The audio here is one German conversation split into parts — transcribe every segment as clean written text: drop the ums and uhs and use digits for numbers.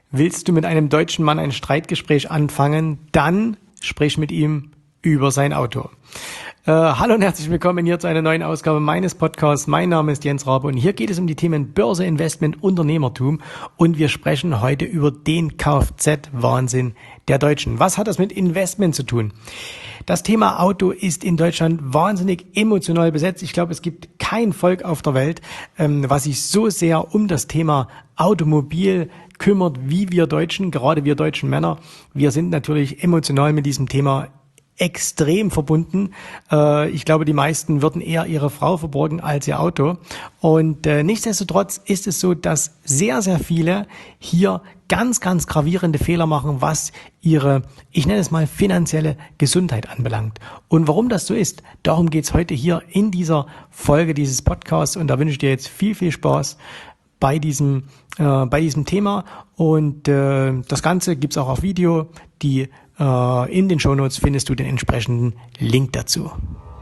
Willst du mit einem deutschen Mann ein Streitgespräch anfangen, dann sprich mit ihm über sein Auto. Hallo und herzlich willkommen hier zu einer neuen Ausgabe meines Podcasts. Mein Name ist Jens Rabe und hier geht es um die Themen Börse, Investment, Unternehmertum und wir sprechen heute über den Kfz-Wahnsinn der Deutschen. Was hat das mit Investment zu tun? Das Thema Auto ist in Deutschland wahnsinnig emotional besetzt. Ich glaube, es gibt kein Volk auf der Welt, was sich so sehr um das Thema Automobil kümmert, wie wir Deutschen, gerade wir deutschen Männer. Wir sind natürlich emotional mit diesem Thema extrem verbunden. Ich glaube, die meisten würden eher ihre Frau verborgen als ihr Auto. Und nichtsdestotrotz ist es so, dass sehr, sehr viele hier ganz, ganz gravierende Fehler machen, was ihre, ich nenne es mal, finanzielle Gesundheit anbelangt. Und warum das so ist, darum geht's heute hier in dieser Folge dieses Podcasts. Und da wünsche ich dir jetzt viel, viel Spaß bei diesem Thema. Und das Ganze gibt's auch auf Video. In den Shownotes findest du den entsprechenden Link dazu.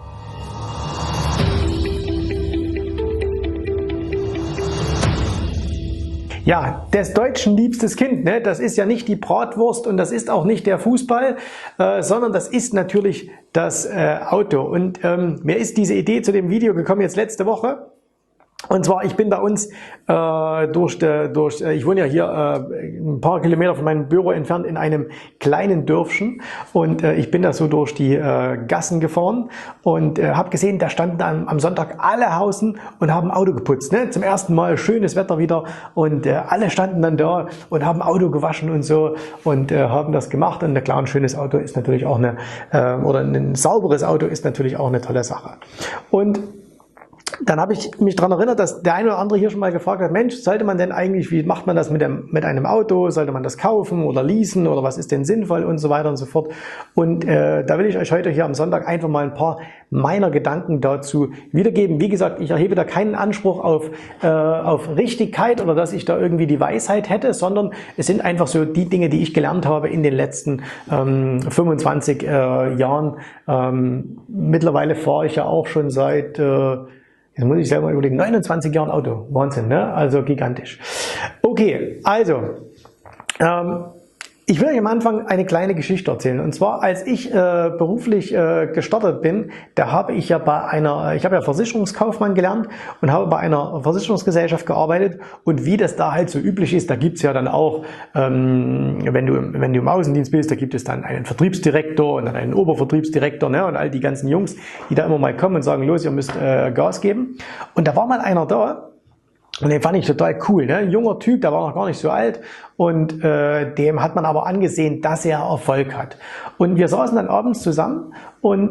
Ja, des Deutschen liebstes Kind, ne? Das ist ja nicht die Bratwurst und das ist auch nicht der Fußball, sondern das ist natürlich das Auto. Und mir ist diese Idee zu dem Video gekommen jetzt letzte Woche. Und zwar, ich bin bei uns ich wohne ja hier ein paar Kilometer von meinem Büro entfernt in einem kleinen Dörfchen und ich bin da so durch die Gassen gefahren und habe gesehen, da standen am Sonntag alle Hausen und haben Auto geputzt. Ne? Zum ersten Mal schönes Wetter wieder und alle standen dann da und haben Auto gewaschen und so und haben das gemacht. Und klar, ein schönes Auto ist natürlich auch oder ein sauberes Auto ist natürlich auch eine tolle Sache. Und dann habe ich mich daran erinnert, dass der eine oder andere hier schon mal gefragt hat, Mensch, sollte man denn eigentlich, wie macht man das mit einem Auto? Sollte man das kaufen oder leasen oder was ist denn sinnvoll und so weiter und so fort. Und da will ich euch heute hier am Sonntag einfach mal ein paar meiner Gedanken dazu wiedergeben. Wie gesagt, ich erhebe da keinen Anspruch auf Richtigkeit oder dass ich da irgendwie die Weisheit hätte, sondern es sind einfach so die Dinge, die ich gelernt habe in den letzten 25 Jahren. Mittlerweile fahre ich ja auch schon seit jetzt muss ich selber überlegen, 29 Jahre Auto. Wahnsinn, ne? Also gigantisch. Okay, also, ich will euch am Anfang eine kleine Geschichte erzählen. Und zwar, als ich beruflich gestartet bin, da habe ich ja ich habe ja Versicherungskaufmann gelernt und habe bei einer Versicherungsgesellschaft gearbeitet. Und wie das da halt so üblich ist, da gibt's ja dann auch, wenn du im Außendienst bist, da gibt es dann einen Vertriebsdirektor und dann einen Obervertriebsdirektor, ne, und all die ganzen Jungs, die da immer mal kommen und sagen, los, ihr müsst Gas geben. Und da war mal einer da. Und den fand ich total cool, ne? Ein junger Typ, der war noch gar nicht so alt und dem hat man aber angesehen, dass er Erfolg hat. Und wir saßen dann abends zusammen und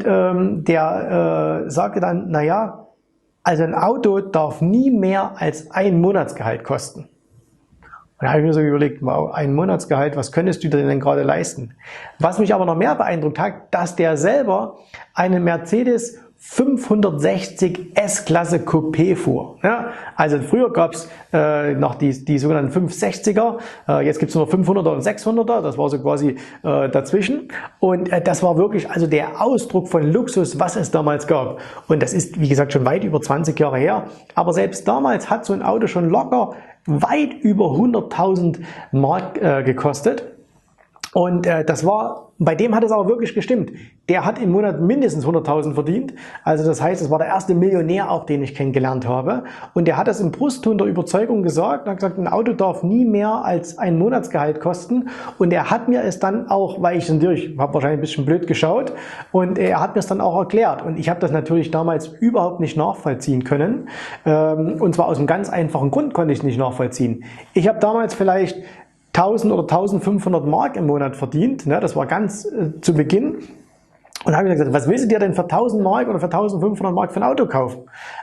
der sagte dann, naja, also ein Auto darf nie mehr als ein Monatsgehalt kosten. Und da habe ich mir so überlegt, wow, ein Monatsgehalt, was könntest du dir denn gerade leisten? Was mich aber noch mehr beeindruckt hat, dass der selber einen Mercedes 560 S-Klasse Coupé fuhr. Ja, also früher gab's noch die sogenannten 560er, jetzt gibt's nur 500er und 600er, das war so quasi dazwischen. Und das war wirklich also der Ausdruck von Luxus, was es damals gab. Und das ist, wie gesagt, schon weit über 20 Jahre her. Aber selbst damals hat so ein Auto schon locker weit über 100.000 Mark gekostet. Und bei dem hat es aber wirklich gestimmt. Der hat im Monat mindestens 100.000 verdient. Also das heißt, es war der erste Millionär auch, den ich kennengelernt habe. Und der hat das im Brustton der Überzeugung gesagt. Er hat gesagt, ein Auto darf nie mehr als ein Monatsgehalt kosten. Und er hat mir es dann auch, weil ich natürlich, habe wahrscheinlich ein bisschen blöd geschaut, und er hat mir es dann auch erklärt. Und ich habe das natürlich damals überhaupt nicht nachvollziehen können. Und zwar aus einem ganz einfachen Grund konnte ich es nicht nachvollziehen. Ich habe damals vielleicht 1000 oder 1500 Mark im Monat verdient, ne, das war ganz zu Beginn. Und da habe ich gesagt, was willst du dir denn für 1000 Mark oder für 1500 Mark für ein Auto kaufen?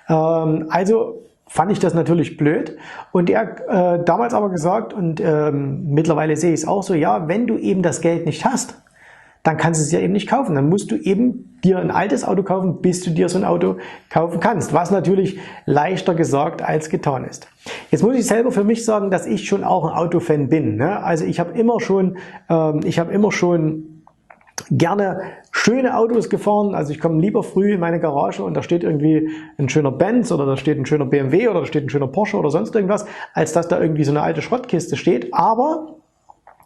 Also fand ich das natürlich blöd. Und er damals aber gesagt, und mittlerweile sehe ich es auch so, ja, wenn du eben das Geld nicht hast, dann kannst du es ja eben nicht kaufen. Dann musst du eben dir ein altes Auto kaufen, bis du dir so ein Auto kaufen kannst. Was natürlich leichter gesagt als getan ist. Jetzt muss ich selber für mich sagen, dass ich schon auch ein Autofan bin. Ne? Also ich habe immer schon gerne schöne Autos gefahren. Also ich komme lieber früh in meine Garage und da steht irgendwie ein schöner Benz oder da steht ein schöner BMW oder da steht ein schöner Porsche oder sonst irgendwas, als dass da irgendwie so eine alte Schrottkiste steht. Aber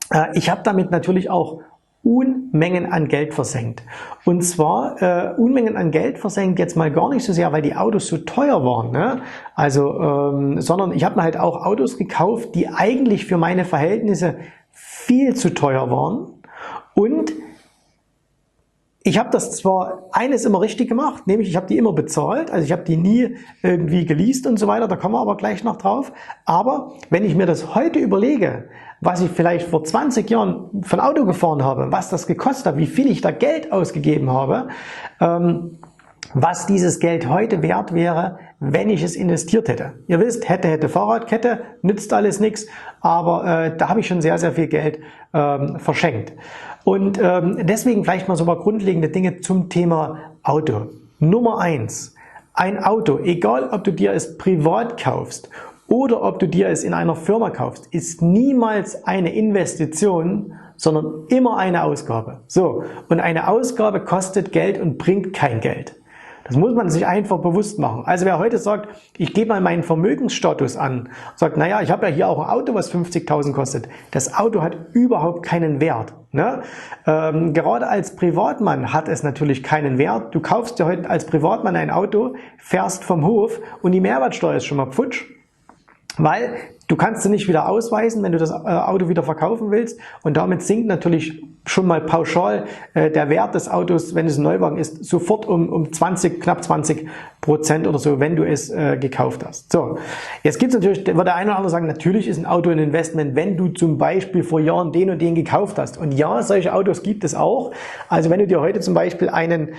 Ich habe damit natürlich auch Unmengen an Geld versenkt. Und zwar Unmengen an Geld versenkt jetzt mal gar nicht so sehr, weil die Autos so teuer waren, ne? Also, sondern ich habe mir halt auch Autos gekauft, die eigentlich für meine Verhältnisse viel zu teuer waren. Und ich habe das zwar eines immer richtig gemacht, nämlich ich habe die immer bezahlt, also ich habe die nie irgendwie geleast und so weiter, da kommen wir aber gleich noch drauf. Aber wenn ich mir das heute überlege, was ich vielleicht vor 20 Jahren für ein Auto gefahren habe, was das gekostet hat, wie viel ich da Geld ausgegeben habe, was dieses Geld heute wert wäre, wenn ich es investiert hätte. Ihr wisst, hätte Fahrradkette, nützt alles nichts, aber da habe ich schon sehr, sehr viel Geld verschenkt. Und deswegen vielleicht mal so ein paar grundlegende Dinge zum Thema Auto. Nummer 1, ein Auto, egal ob du dir es privat kaufst oder ob du dir es in einer Firma kaufst, ist niemals eine Investition, sondern immer eine Ausgabe. So, und eine Ausgabe kostet Geld und bringt kein Geld. Das muss man sich einfach bewusst machen. Also wer heute sagt, ich gebe mal meinen Vermögensstatus an, sagt, naja, ich habe ja hier auch ein Auto, was 50.000 kostet. Das Auto hat überhaupt keinen Wert. Ne? Gerade als Privatmann hat es natürlich keinen Wert. Du kaufst dir heute als Privatmann ein Auto, fährst vom Hof und die Mehrwertsteuer ist schon mal futsch. Weil du kannst sie nicht wieder ausweisen, wenn du das Auto wieder verkaufen willst, und damit sinkt natürlich schon mal pauschal der Wert des Autos, wenn es ein Neuwagen ist, sofort um 20, knapp 20% oder so, wenn du es gekauft hast. So, jetzt gibt es natürlich, wird der eine oder andere sagen, natürlich ist ein Auto ein Investment, wenn du zum Beispiel vor Jahren den und den gekauft hast. Und ja, solche Autos gibt es auch. Also wenn du dir heute zum Beispiel einen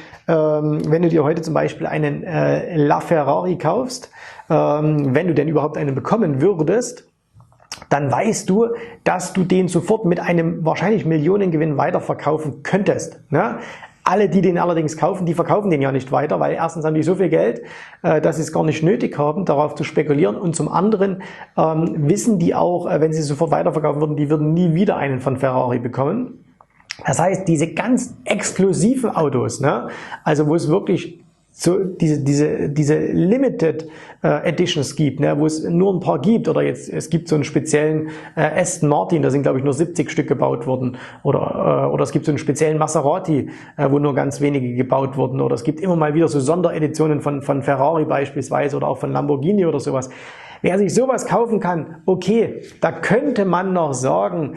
LaFerrari kaufst, wenn du denn überhaupt einen bekommen würdest, dann weißt du, dass du den sofort mit einem wahrscheinlich Millionengewinn weiterverkaufen könntest. Ne? Alle, die den allerdings kaufen, die verkaufen den ja nicht weiter, weil erstens haben die so viel Geld, dass sie es gar nicht nötig haben, darauf zu spekulieren, und zum anderen wissen die auch, wenn sie sofort weiterverkaufen würden, die würden nie wieder einen von Ferrari bekommen. Das heißt, diese ganz exklusiven Autos, ne? Also wo es wirklich so diese Limited Editions gibt, ne, wo es nur ein paar gibt, oder jetzt es gibt so einen speziellen Aston Martin, da sind glaube ich nur 70 Stück gebaut worden, oder es gibt so einen speziellen Maserati, wo nur ganz wenige gebaut wurden, oder es gibt immer mal wieder so Sondereditionen von Ferrari beispielsweise oder auch von Lamborghini oder sowas. Wer sich sowas kaufen kann, okay, da könnte man noch sagen,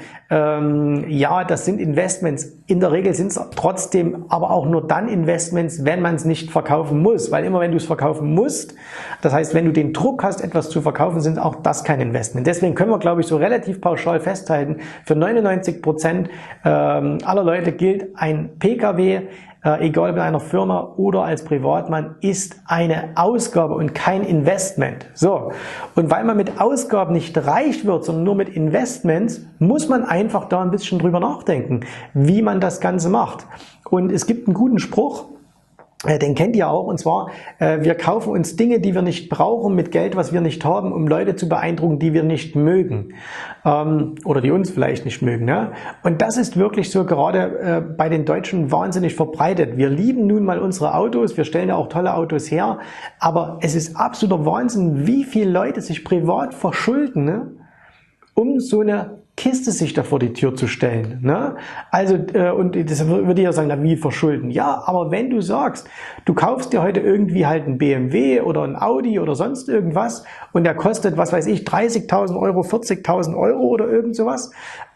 ja, das sind Investments. In der Regel sind es trotzdem aber auch nur dann Investments, wenn man es nicht verkaufen muss. Weil immer wenn du es verkaufen musst, das heißt, wenn du den Druck hast, etwas zu verkaufen, sind auch das kein Investment. Deswegen können wir, glaube ich, so relativ pauschal festhalten, für 99% aller Leute gilt, ein Pkw, egal bei einer Firma oder als Privatmann, ist eine Ausgabe und kein Investment. So, und weil man mit Ausgaben nicht reich wird, sondern nur mit Investments, muss man einfach da ein bisschen drüber nachdenken, wie man das Ganze macht. Und es gibt einen guten Spruch, den kennt ihr auch, und zwar, wir kaufen uns Dinge, die wir nicht brauchen, mit Geld, was wir nicht haben, um Leute zu beeindrucken, die wir nicht mögen, oder die uns vielleicht nicht mögen. Ne? Und das ist wirklich so gerade bei den Deutschen wahnsinnig verbreitet. Wir lieben nun mal unsere Autos, wir stellen ja auch tolle Autos her, aber es ist absoluter Wahnsinn, wie viele Leute sich privat verschulden, ne? Um so eine Kiste sich da vor die Tür zu stellen. Ne? Also, und das würde ich ja sagen, na, wie verschulden? Ja, aber wenn du sagst, du kaufst dir heute irgendwie halt einen BMW oder einen Audi oder sonst irgendwas und der kostet, was weiß ich, 30.000 Euro, 40.000 Euro oder irgend sowas,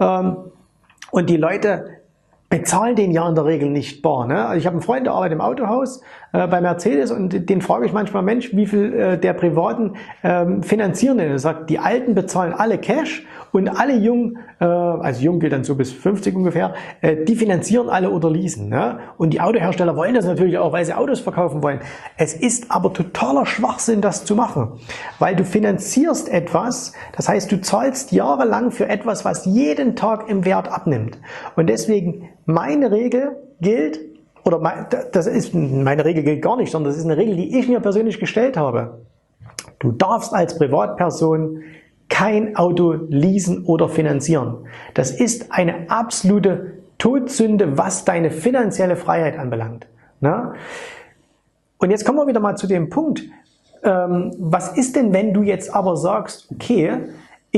und die Leute bezahlen den ja in der Regel nicht bar. Ne? Also ich habe einen Freund, der arbeitet im Autohaus bei Mercedes, und den frage ich manchmal, Mensch, wie viel der Privaten finanzieren denn? Er sagt, die Alten bezahlen alle Cash und alle Jungen, also jung gilt dann so bis 50 ungefähr, die finanzieren alle oder leasen. Ne? Und die Autohersteller wollen das natürlich auch, weil sie Autos verkaufen wollen. Es ist aber totaler Schwachsinn, das zu machen, weil du finanzierst etwas, das heißt, du zahlst jahrelang für etwas, was jeden Tag im Wert abnimmt. Und deswegen, meine Regel gilt, oder meine Regel gilt gar nicht, sondern das ist eine Regel, die ich mir persönlich gestellt habe. Du darfst als Privatperson kein Auto leasen oder finanzieren. Das ist eine absolute Todsünde, was deine finanzielle Freiheit anbelangt. Na? Und jetzt kommen wir wieder mal zu dem Punkt, was ist denn, wenn du jetzt aber sagst, okay, ich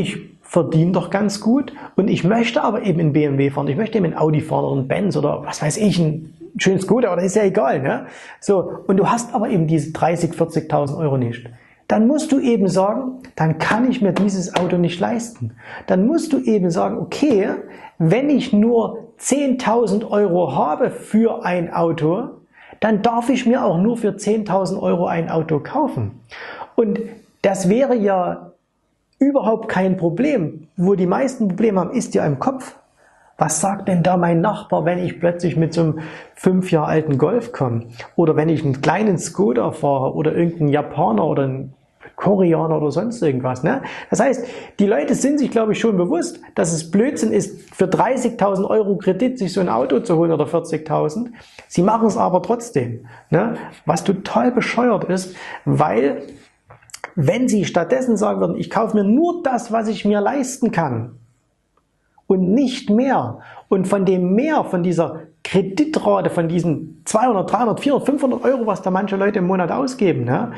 verdiene doch ganz gut und ich möchte aber eben in BMW fahren, ich möchte eben in Audi fahren oder in Benz oder was weiß ich, ein schönes Skoda, aber das ist ja egal. Ne? So, und du hast aber eben diese 30.000, 40.000 Euro nicht. Dann musst du eben sagen, dann kann ich mir dieses Auto nicht leisten. Dann musst du eben sagen, okay, wenn ich nur 10.000 Euro habe für ein Auto, dann darf ich mir auch nur für 10.000 Euro ein Auto kaufen. Und das wäre ja überhaupt kein Problem. Wo die meisten Probleme haben, ist ja im Kopf. Was sagt denn da mein Nachbar, wenn ich plötzlich mit so einem 5 Jahre alten Golf komme? Oder wenn ich einen kleinen Skoda fahre oder irgendeinen Japaner oder einen Koreaner oder sonst irgendwas. Ne? Das heißt, die Leute sind sich, glaube ich, schon bewusst, dass es Blödsinn ist, für 30.000 Euro Kredit sich so ein Auto zu holen oder 40.000. Sie machen es aber trotzdem. Ne? Was total bescheuert ist, weil wenn Sie stattdessen sagen würden, ich kaufe mir nur das, was ich mir leisten kann und nicht mehr und von dem mehr, von dieser Kreditrate, von diesen 200, 300, 400, 500 Euro, was da manche Leute im Monat ausgeben, ne,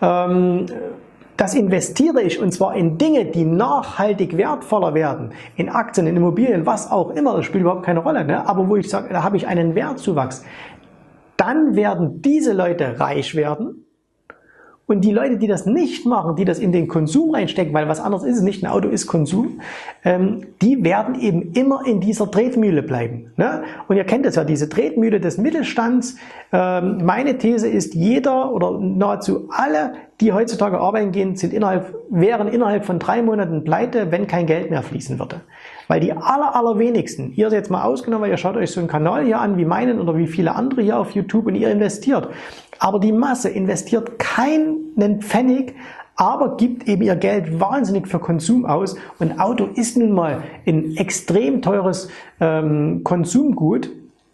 das investiere ich und zwar in Dinge, die nachhaltig wertvoller werden, in Aktien, in Immobilien, was auch immer, das spielt überhaupt keine Rolle, ne, aber wo ich sage, da habe ich einen Wertzuwachs, dann werden diese Leute reich werden. Und die Leute, die das nicht machen, die das in den Konsum reinstecken, weil was anderes ist es nicht, ein Auto ist Konsum, die werden eben immer in dieser Tretmühle bleiben. Ne? Und ihr kennt es ja, diese Tretmühle des Mittelstands. Meine These ist, jeder oder nahezu alle, die heutzutage arbeiten gehen, wären innerhalb von 3 Monaten pleite, wenn kein Geld mehr fließen würde. Weil die allerwenigsten, ihr seid jetzt mal ausgenommen, weil ihr schaut euch so einen Kanal hier an wie meinen oder wie viele andere hier auf YouTube und ihr investiert. Aber die Masse investiert keinen Pfennig, aber gibt eben ihr Geld wahnsinnig für Konsum aus. Und Auto ist nun mal ein extrem teures Konsumgut.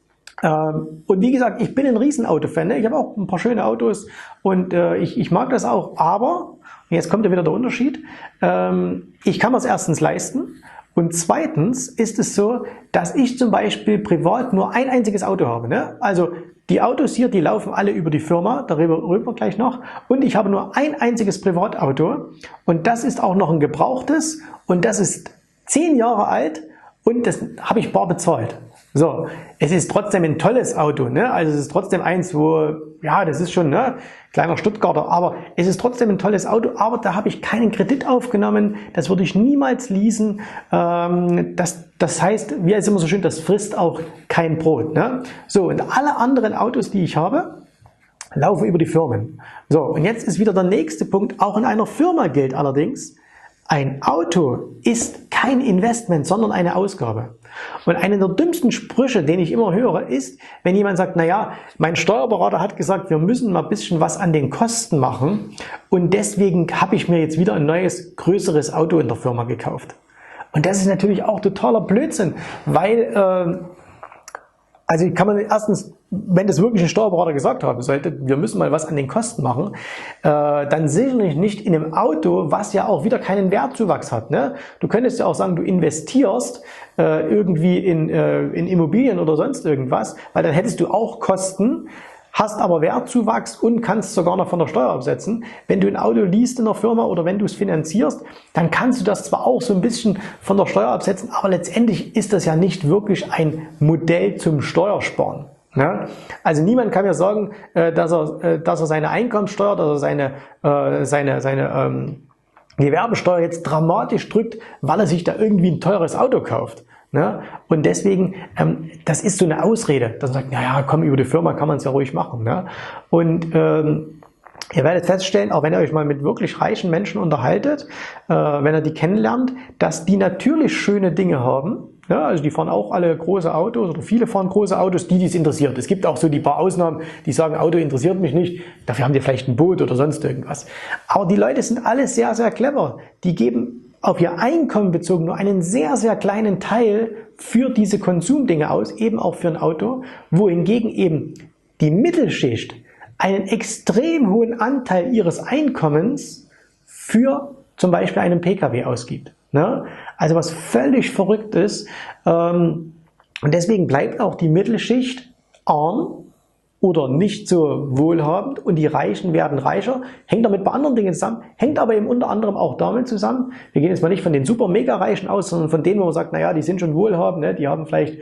Und wie gesagt, ich bin ein Riesenauto-Fan. Ne? Ich habe auch ein paar schöne Autos und ich mag das auch. Aber, und jetzt kommt ja wieder der Unterschied, ich kann mir es erstens leisten. Und zweitens ist es so, dass ich zum Beispiel privat nur ein einziges Auto habe. Ne? Also die Autos hier, die laufen alle über die Firma, darüber reden wir gleich noch. Und ich habe nur ein einziges Privatauto und das ist auch noch ein gebrauchtes und das ist 10 Jahre alt und das habe ich bar bezahlt. So, es ist trotzdem ein tolles Auto, ne? Also es ist trotzdem eins, wo, ja, das ist schon, ne, kleiner Stuttgarter, aber es ist trotzdem ein tolles Auto, aber da habe ich keinen Kredit aufgenommen, das würde ich niemals leasen. Das heißt, wie es immer so schön, das frisst auch kein Brot, ne? So, und alle anderen Autos, die ich habe, laufen über die Firmen. So, und jetzt ist wieder der nächste Punkt, auch in einer Firma gilt allerdings, ein Auto ist kein Investment, sondern eine Ausgabe. Und einer der dümmsten Sprüche, den ich immer höre, ist, wenn jemand sagt, naja, mein Steuerberater hat gesagt, wir müssen mal ein bisschen was an den Kosten machen und deswegen habe ich mir jetzt wieder ein neues, größeres Auto in der Firma gekauft. Und das ist natürlich auch totaler Blödsinn, weil also kann man erstens, wenn das wirklich ein Steuerberater gesagt haben sollte, wir müssen mal was an den Kosten machen, dann sicherlich nicht in einem Auto, was ja auch wieder keinen Wertzuwachs hat. Ne? Du könntest ja auch sagen, du investierst irgendwie in Immobilien oder sonst irgendwas, weil dann hättest du auch Kosten, hast aber Wertzuwachs und kannst sogar noch von der Steuer absetzen. Wenn du ein Auto least in der Firma oder wenn du es finanzierst, dann kannst du das zwar auch so ein bisschen von der Steuer absetzen, aber letztendlich ist das ja nicht wirklich ein Modell zum Steuersparen. Ne? Also niemand kann mir sagen, dass er seine Einkommensteuer, dass er seine Gewerbesteuer jetzt dramatisch drückt, weil er sich da irgendwie ein teures Auto kauft. Ne? Und deswegen, das ist so eine Ausrede, dass man sagt, naja, komm, über die Firma kann man es ja ruhig machen. Ne? Und ihr werdet feststellen, auch wenn ihr euch mal mit wirklich reichen Menschen unterhaltet, wenn ihr die kennenlernt, dass die natürlich schöne Dinge haben. Ja, also die fahren auch alle große Autos oder viele fahren große Autos, die es interessiert. Es gibt auch so die paar Ausnahmen, die sagen, Auto interessiert mich nicht, dafür haben die vielleicht ein Boot oder sonst irgendwas. Aber die Leute sind alle sehr, sehr clever. Die geben auf ihr Einkommen bezogen nur einen sehr, sehr kleinen Teil für diese Konsumdinge aus, eben auch für ein Auto, wohingegen eben die Mittelschicht einen extrem hohen Anteil ihres Einkommens für zum Beispiel einen Pkw ausgibt. Ne? Also was völlig verrückt ist. Und deswegen bleibt auch die Mittelschicht arm, oder nicht so wohlhabend und die Reichen werden reicher, hängt damit bei anderen Dingen zusammen, hängt aber eben unter anderem auch damit zusammen, wir gehen jetzt mal nicht von den super mega Reichen aus, sondern von denen, wo man sagt, naja, die sind schon wohlhabend, ne? Die haben vielleicht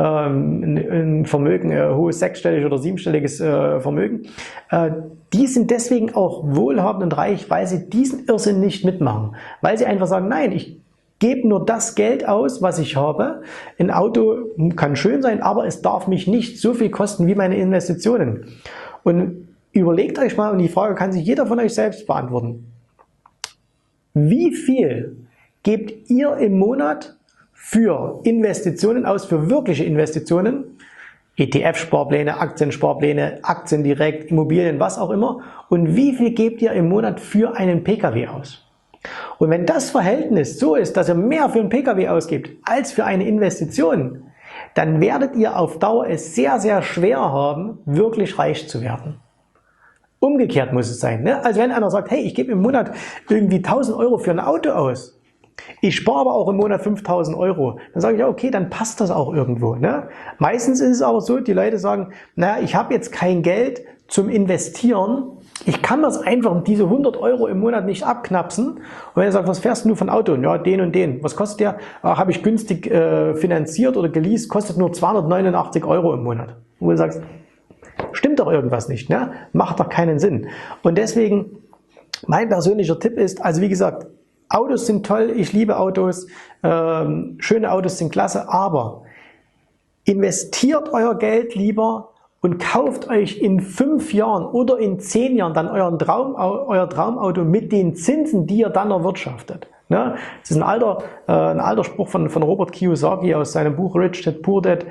ein Vermögen, hohes sechsstelliges oder siebenstelliges Vermögen, die sind deswegen auch wohlhabend und reich, weil sie diesen Irrsinn nicht mitmachen, weil sie einfach sagen, nein, ich gebe nur das Geld aus, was ich habe. Ein Auto kann schön sein, aber es darf mich nicht so viel kosten wie meine Investitionen. Und überlegt euch mal, und die Frage kann sich jeder von euch selbst beantworten. Wie viel gebt ihr im Monat für Investitionen aus, für wirkliche Investitionen? ETF-Sparpläne, Aktiensparpläne, Aktien direkt, Immobilien, was auch immer. Und wie viel gebt ihr im Monat für einen Pkw aus? Und wenn das Verhältnis so ist, dass ihr mehr für einen Pkw ausgibt als für eine Investition, dann werdet ihr auf Dauer es sehr, sehr schwer haben, wirklich reich zu werden. Umgekehrt muss es sein. Ne? Also wenn einer sagt, hey, ich gebe im Monat irgendwie 1.000 Euro für ein Auto aus, ich spare aber auch im Monat 5.000 Euro, dann sage ich, ja, okay, dann passt das auch irgendwo. Ne? Meistens ist es aber so, die Leute sagen, naja, ich habe jetzt kein Geld zum Investieren, ich kann das einfach, diese 100 Euro im Monat nicht abknapsen. Und wenn er sagt, was fährst du von Auto? Ja, den und den. Was kostet der? Habe ich günstig finanziert oder geleast, kostet nur 289 Euro im Monat. Und du sagst, stimmt doch irgendwas nicht, ne? Macht doch keinen Sinn. Und deswegen, mein persönlicher Tipp ist, also wie gesagt, Autos sind toll, ich liebe Autos, schöne Autos sind klasse, aber investiert euer Geld lieber und kauft euch in 5 Jahren oder in 10 Jahren dann euer Traumauto mit den Zinsen, die ihr dann erwirtschaftet. Ne? Das ist ein alter Spruch von Robert Kiyosaki aus seinem Buch Rich Dad Poor Dad,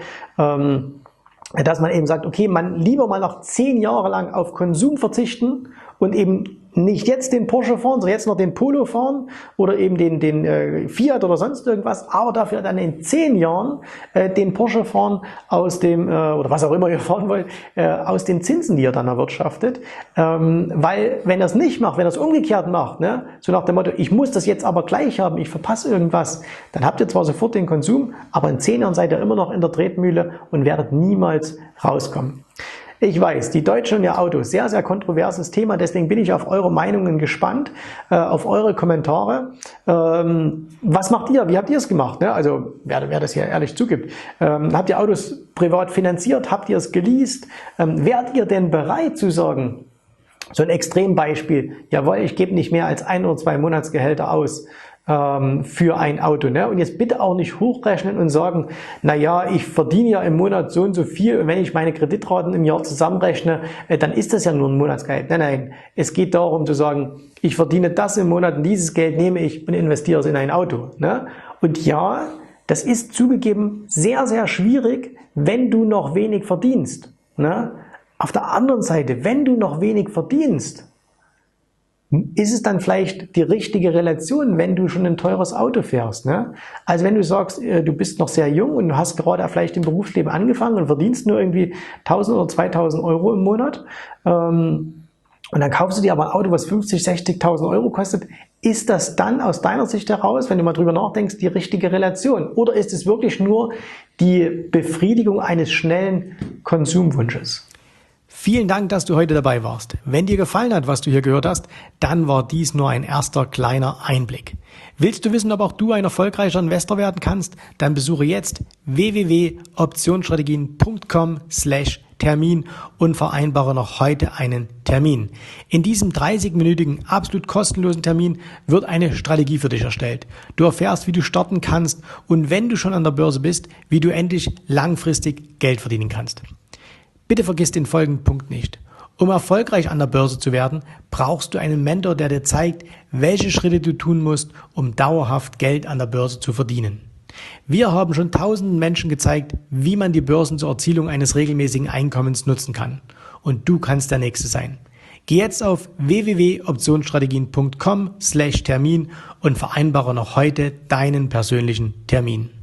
dass man eben sagt, okay, man lieber mal noch 10 Jahre lang auf Konsum verzichten und eben nicht jetzt den Porsche fahren, sondern jetzt noch den Polo fahren oder eben den Fiat oder sonst irgendwas, aber dafür dann in 10 Jahren den Porsche fahren aus dem, oder was auch immer ihr fahren wollt, aus den Zinsen, die ihr dann erwirtschaftet. Weil wenn ihr es nicht macht, wenn ihr es umgekehrt macht, ne, so nach dem Motto, ich muss das jetzt aber gleich haben, ich verpasse irgendwas, dann habt ihr zwar sofort den Konsum, aber in 10 Jahren seid ihr immer noch in der Tretmühle und werdet niemals rauskommen. Ich weiß, die Deutschen und ihr Auto, sehr, sehr kontroverses Thema, deswegen bin ich auf eure Meinungen gespannt, auf eure Kommentare. Was macht ihr? Wie habt ihr es gemacht? Ne? Also, wer das hier ehrlich zugibt. Habt ihr Autos privat finanziert? Habt ihr es geleast? Wärt ihr denn bereit zu sagen, so ein Extrembeispiel, jawohl, ich gebe nicht mehr als 1 oder 2 Monatsgehälter aus für ein Auto. Ne? Und jetzt bitte auch nicht hochrechnen und sagen, naja, ich verdiene ja im Monat so und so viel und wenn ich meine Kreditraten im Jahr zusammenrechne, dann ist das ja nur ein Monatsgehalt. Nein, nein, es geht darum zu sagen, ich verdiene das im Monat und dieses Geld nehme ich und investiere es in ein Auto. Ne? Und ja, das ist zugegeben sehr, sehr schwierig, wenn du noch wenig verdienst. Ne? Auf der anderen Seite, wenn du noch wenig verdienst, ist es dann vielleicht die richtige Relation, wenn du schon ein teures Auto fährst? Ne? Also wenn du sagst, du bist noch sehr jung und du hast gerade vielleicht im Berufsleben angefangen und verdienst nur irgendwie 1.000 oder 2.000 Euro im Monat und dann kaufst du dir aber ein Auto, was 50.000, 60.000 Euro kostet, ist das dann aus deiner Sicht heraus, wenn du mal drüber nachdenkst, die richtige Relation? Oder ist es wirklich nur die Befriedigung eines schnellen Konsumwunsches? Vielen Dank, dass du heute dabei warst. Wenn dir gefallen hat, was du hier gehört hast, dann war dies nur ein erster kleiner Einblick. Willst du wissen, ob auch du ein erfolgreicher Investor werden kannst? Dann besuche jetzt www.optionsstrategien.com/Termin und vereinbare noch heute einen Termin. In diesem 30-minütigen, absolut kostenlosen Termin wird eine Strategie für dich erstellt. Du erfährst, wie du starten kannst und wenn du schon an der Börse bist, wie du endlich langfristig Geld verdienen kannst. Bitte vergiss den folgenden Punkt nicht. Um erfolgreich an der Börse zu werden, brauchst du einen Mentor, der dir zeigt, welche Schritte du tun musst, um dauerhaft Geld an der Börse zu verdienen. Wir haben schon tausenden Menschen gezeigt, wie man die Börsen zur Erzielung eines regelmäßigen Einkommens nutzen kann. Und du kannst der Nächste sein. Geh jetzt auf www.optionsstrategien.com/Termin und vereinbare noch heute deinen persönlichen Termin.